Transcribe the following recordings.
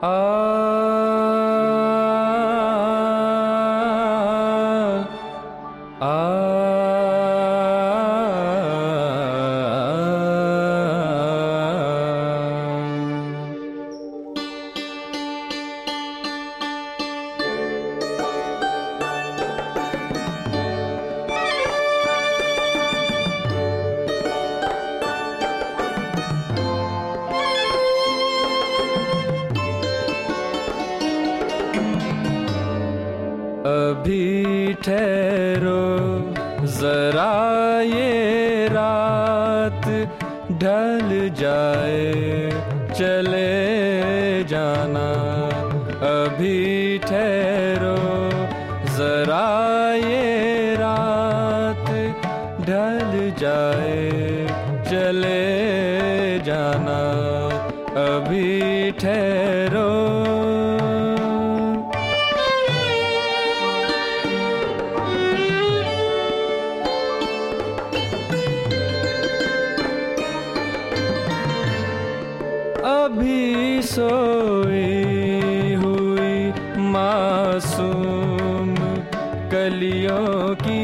अभी ठहरो जरा ये रात ढल जाए चले जाना। अभी ठहरो जरा ये रात ढल जाए चले जाना। अभी ठहरो। अभी सोई हुई मासूम कलियों की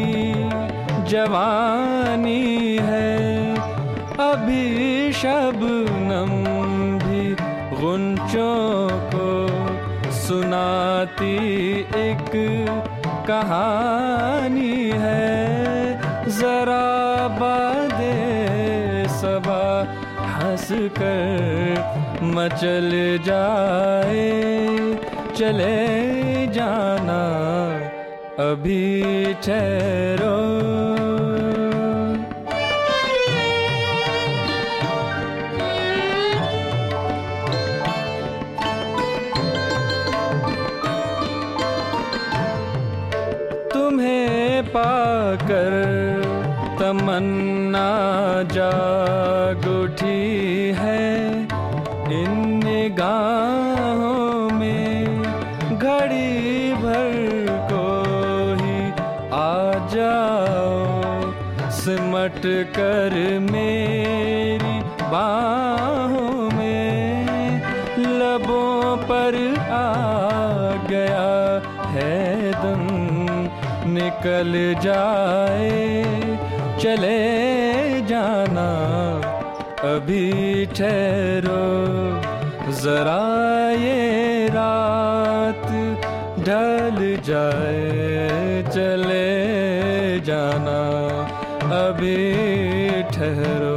जवानी है। अभी शबनम भी गुंचों को सुनाती एक कहानी है। जरा बादे सबा हंस कर मचल जाए चले जाना। अभी ठहरो। तुम्हें पाकर तमन्ना जाग उठी है। इन निगाहों में घड़ी भर को ही आ जाओ सिमट कर मेरी बाहों में। लबों पर आ गया है दम निकल जाए चले जाना। अभी ठहरो जरा ये रात ढल जाए चले जाना। अभी ठहरो।